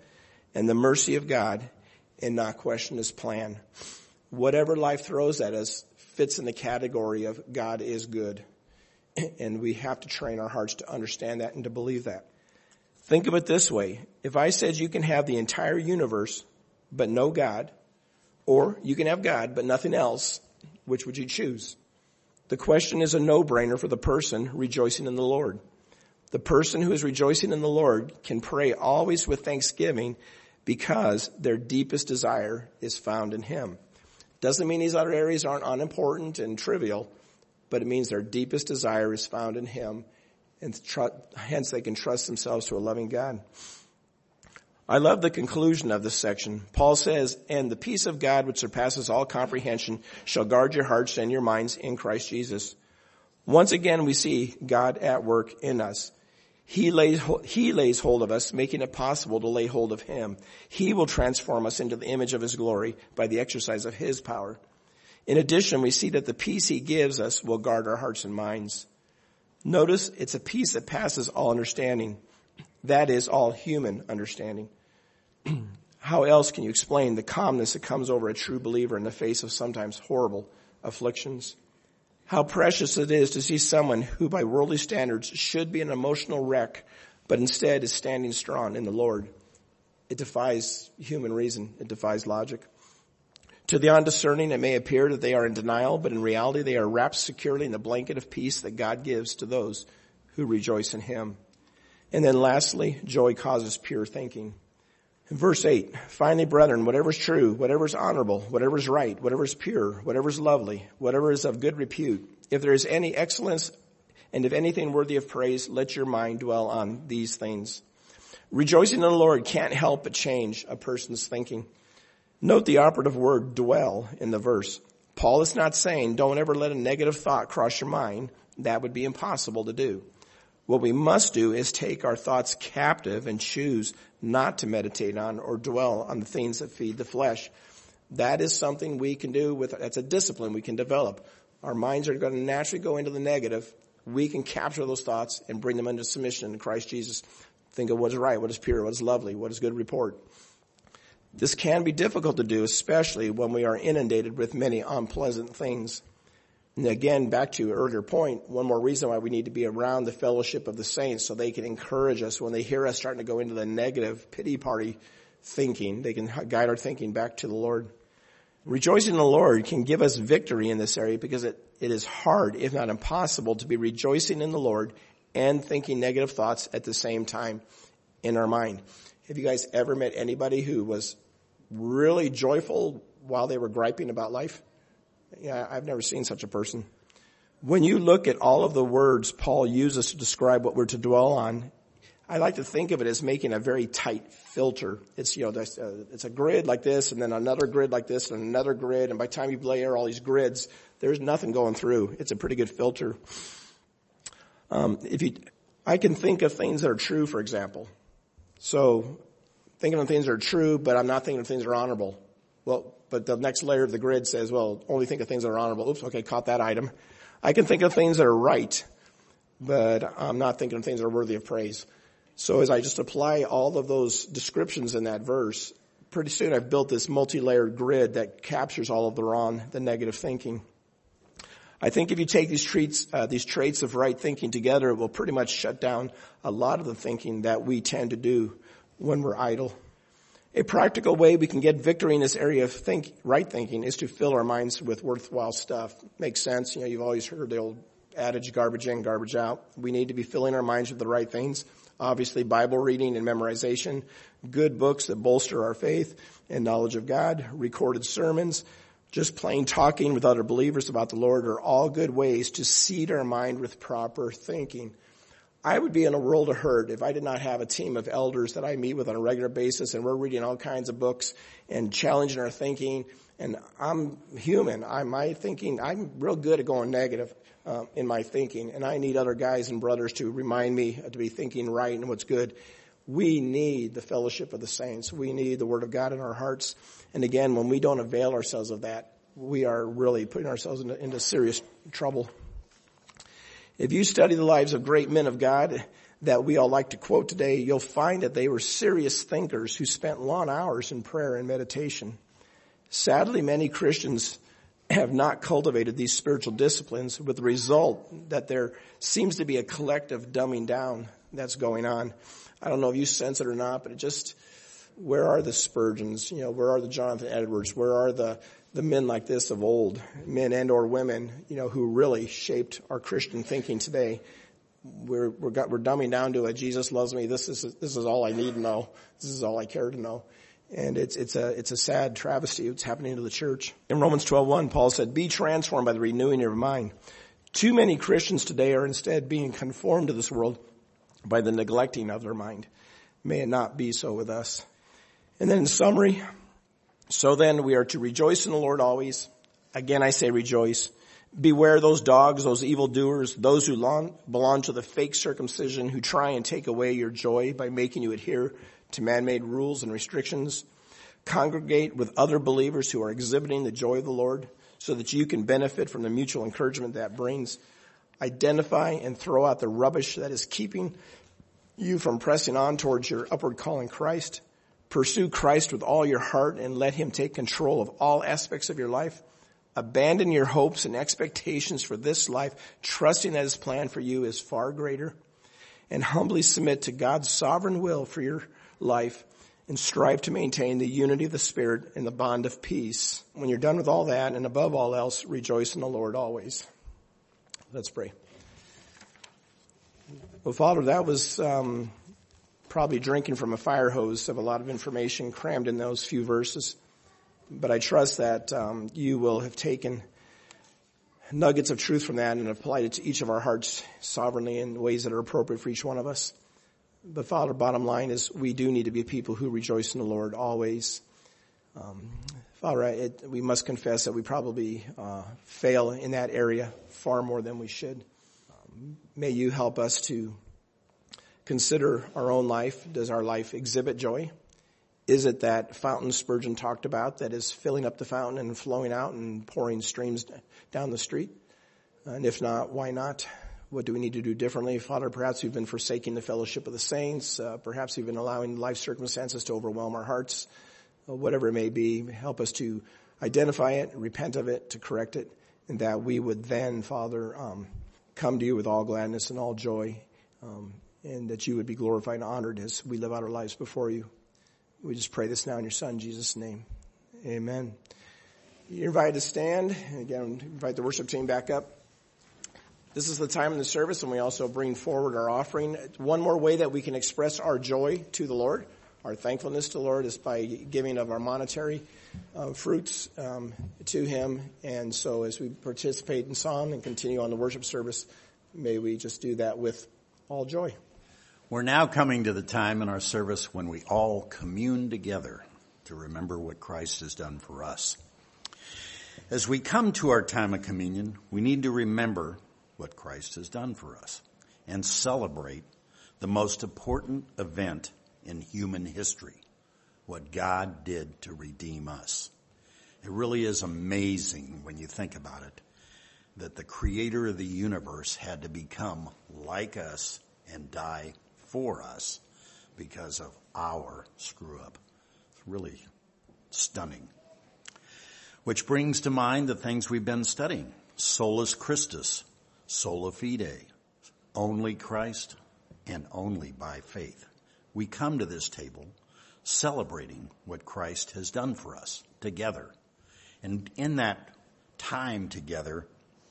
and the mercy of God and not question his plan. Whatever life throws at us fits in the category of God is good. And we have to train our hearts to understand that and to believe that. Think of it this way. If I said you can have the entire universe but no God, or you can have God but nothing else, which would you choose? The question is a no-brainer for the person rejoicing in the Lord. The person who is rejoicing in the Lord can pray always with thanksgiving because their deepest desire is found in him. Doesn't mean these other areas aren't unimportant and trivial, but it means their deepest desire is found in him, and hence they can trust themselves to a loving God. I love the conclusion of this section. Paul says, and the peace of God which surpasses all comprehension shall guard your hearts and your minds in Christ Jesus. Once again, we see God at work in us. He lays hold of us, making it possible to lay hold of him. He will transform us into the image of his glory by the exercise of his power. In addition, we see that the peace he gives us will guard our hearts and minds. Notice it's a peace that passes all understanding. That is all human understanding. How else can you explain the calmness that comes over a true believer in the face of sometimes horrible afflictions? How precious it is to see someone who by worldly standards should be an emotional wreck, but instead is standing strong in the Lord. It defies human reason. It defies logic. To the undiscerning, it may appear that they are in denial, but in reality they are wrapped securely in the blanket of peace that God gives to those who rejoice in him. And then lastly, joy causes pure thinking. In verse 8, finally, brethren, whatever is true, whatever is honorable, whatever is right, whatever is pure, whatever is lovely, whatever is of good repute, if there is any excellence and if anything worthy of praise, let your mind dwell on these things. Rejoicing in the Lord can't help but change a person's thinking. Note the operative word dwell in the verse. Paul is not saying don't ever let a negative thought cross your mind. That would be impossible to do. What we must do is take our thoughts captive and choose not to meditate on or dwell on the things that feed the flesh. That is something we can do that's a discipline we can develop. Our minds are going to naturally go into the negative. We can capture those thoughts and bring them into submission in Christ Jesus. Think of what is right, what is pure, what is lovely, what is good report. This can be difficult to do, especially when we are inundated with many unpleasant things. And again, back to your earlier point, one more reason why we need to be around the fellowship of the saints so they can encourage us when they hear us starting to go into the negative pity party thinking. They can guide our thinking back to the Lord. Rejoicing in the Lord can give us victory in this area because it is hard, if not impossible, to be rejoicing in the Lord and thinking negative thoughts at the same time in our mind. Have you guys ever met anybody who was really joyful while they were griping about life? Yeah, I've never seen such a person. When you look at all of the words Paul uses to describe what we're to dwell on, I like to think of it as making a very tight filter. It's, it's a grid like this and then another grid like this and another grid. And by the time you layer all these grids, there's nothing going through. It's a pretty good filter. I can think of things that are true, for example. So thinking of things that are true, but I'm not thinking of things that are honorable. Well, but the next layer of the grid says, well, only think of things that are honorable. Oops, okay, caught that item. I can think of things that are right, but I'm not thinking of things that are worthy of praise. So as I just apply all of those descriptions in that verse, pretty soon I've built this multi-layered grid that captures all of the negative thinking. I think if you take these traits of right thinking together, it will pretty much shut down a lot of the thinking that we tend to do when we're idle. A practical way we can get victory in this area of right thinking is to fill our minds with worthwhile stuff. Makes sense. You've always heard the old adage, garbage in, garbage out. We need to be filling our minds with the right things. Obviously, Bible reading and memorization, good books that bolster our faith and knowledge of God, recorded sermons, just plain talking with other believers about the Lord are all good ways to seed our mind with proper thinking. I would be in a world of hurt if I did not have a team of elders that I meet with on a regular basis, and we're reading all kinds of books and challenging our thinking. And I'm human. I'm real good at going negative in my thinking, and I need other guys and brothers to remind me to be thinking right and what's good. We need the fellowship of the saints. We need the Word of God in our hearts. And again, when we don't avail ourselves of that, we are really putting ourselves into serious trouble. If you study the lives of great men of God, that we all like to quote today, you'll find that they were serious thinkers who spent long hours in prayer and meditation. Sadly, many Christians have not cultivated these spiritual disciplines, with the result that there seems to be a collective dumbing down that's going on. I don't know if you sense it or not, but where are the Spurgeons? Where are the Jonathan Edwards? Where are the men like this of old, men and or women, who really shaped our Christian thinking today? We're dumbing down to Jesus loves me. This is all I need to know. This is all I care to know. And it's a sad travesty. It's happening to the church. In Romans 12:1, Paul said, "Be transformed by the renewing of your mind." Too many Christians today are instead being conformed to this world by the neglecting of their mind. May it not be so with us. And then in summary, so then we are to rejoice in the Lord always. Again, I say rejoice. Beware those dogs, those evildoers, those who belong to the fake circumcision, who try and take away your joy by making you adhere to man-made rules and restrictions. Congregate with other believers who are exhibiting the joy of the Lord so that you can benefit from the mutual encouragement that brings. Identify and throw out the rubbish that is keeping you from pressing on towards your upward call in Christ. Pursue Christ with all your heart and let him take control of all aspects of your life. Abandon your hopes and expectations for this life, trusting that his plan for you is far greater. And humbly submit to God's sovereign will for your life and strive to maintain the unity of the Spirit and the bond of peace. When you're done with all that, and above all else, rejoice in the Lord always. Let's pray. Well, Father, that was probably drinking from a fire hose of a lot of information crammed in those few verses. But I trust that you will have taken nuggets of truth from that and applied it to each of our hearts sovereignly in ways that are appropriate for each one of us. But Father, bottom line is we do need to be people who rejoice in the Lord always. Father, we must confess that we probably fail in that area far more than we should. May you help us to consider our own life. Does our life exhibit joy? Is it that fountain Spurgeon talked about that is filling up the fountain and flowing out and pouring streams down the street? And if not, why not? What do we need to do differently? Father, perhaps we've been forsaking the fellowship of the saints. Perhaps we've been allowing life circumstances to overwhelm our hearts. Whatever it may be, help us to identify it, repent of it, to correct it, and that we would then, Father, come to you with all gladness and all joy, and that you would be glorified and honored as we live out our lives before you. We just pray this now in your Son, Jesus' name. Amen. You're invited to stand. Again, invite the worship team back up. This is the time in the service, and we also bring forward our offering. One more way that we can express our joy to the Lord, our thankfulness to the Lord, is by giving of our monetary fruits to him. And so as we participate in song and continue on the worship service, may we just do that with all joy. We're now coming to the time in our service when we all commune together to remember what Christ has done for us. As we come to our time of communion, we need to remember what Christ has done for us and celebrate the most important event in human history, what God did to redeem us. It really is amazing when you think about it, that the creator of the universe had to become like us and die for us because of our screw up. It's really stunning. Which brings to mind the things we've been studying. Solus Christus, sola fide, only Christ and only by faith. We come to this table celebrating what Christ has done for us together. And in that time together,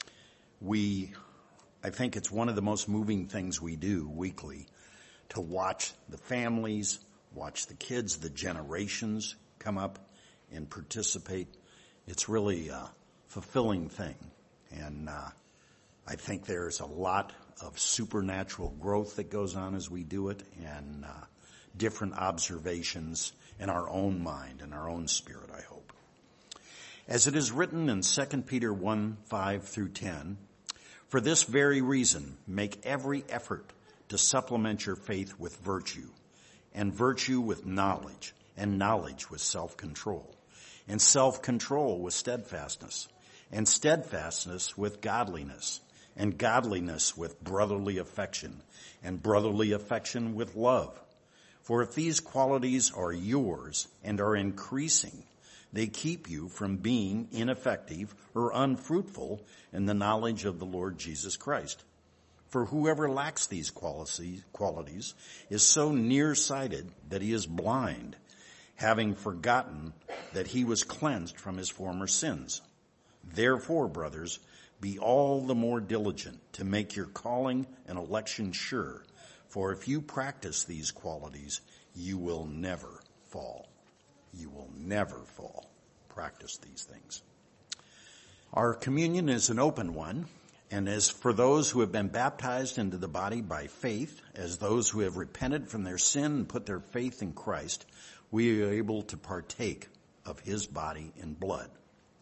I think it's one of the most moving things we do weekly, to watch the families, watch the kids, the generations come up and participate. It's really a fulfilling thing. And I think there's a lot of supernatural growth that goes on as we do it, and different observations in our own mind and our own spirit, I hope. As it is written in 2 Peter 1:5-10, for this very reason, make every effort to supplement your faith with virtue, and virtue with knowledge, and knowledge with self-control, and self-control with steadfastness, and steadfastness with godliness, and godliness with brotherly affection, and brotherly affection with love. For if these qualities are yours and are increasing, they keep you from being ineffective or unfruitful in the knowledge of the Lord Jesus Christ. For whoever lacks these qualities is so nearsighted that he is blind, having forgotten that he was cleansed from his former sins. Therefore, brothers, be all the more diligent to make your calling and election sure. For if you practice these qualities, you will never fall. You will never fall. Practice these things. Our communion is an open one, and as for those who have been baptized into the body by faith, as those who have repented from their sin and put their faith in Christ, we are able to partake of his body and blood.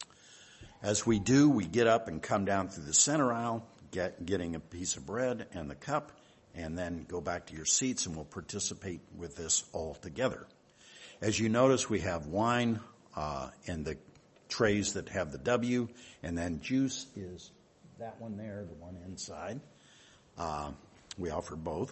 As we do, we get up and come down through the center aisle, getting a piece of bread and the cup, and then go back to your seats, and we'll participate with this all together. As you notice, we have wine in the trays that have the W, and then juice is that one there, the one inside. We offer both.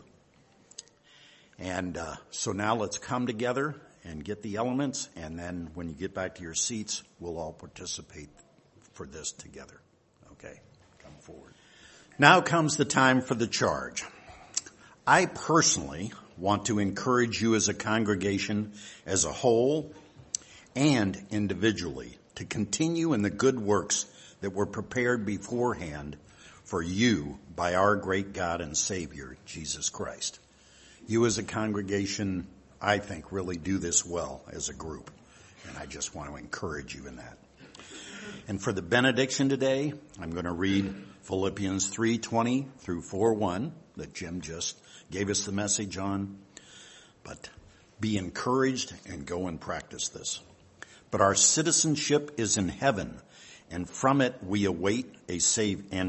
And so now let's come together and get the elements, and then when you get back to your seats, we'll all participate for this together. Okay, come forward. Now comes the time for the charge. I personally want to encourage you as a congregation, as a whole, and individually, to continue in the good works that were prepared beforehand for you by our great God and Savior, Jesus Christ. You as a congregation, I think, really do this well as a group, and I just want to encourage you in that. And for the benediction today, I'm going to read Philippians 3:20 through 4:1 that Jim just gave us the message on. But be encouraged and go and practice this. But our citizenship is in heaven, and from it we await a Savior,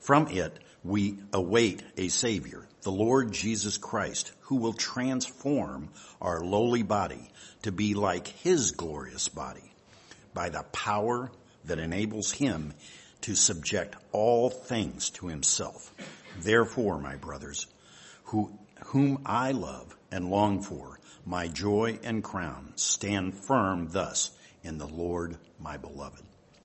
the Lord Jesus Christ, who will transform our lowly body to be like his glorious body by the power that enables him to subject all things to himself. Therefore, my brothers, whom I love and long for, my joy and crown, stand firm thus in the Lord, my beloved.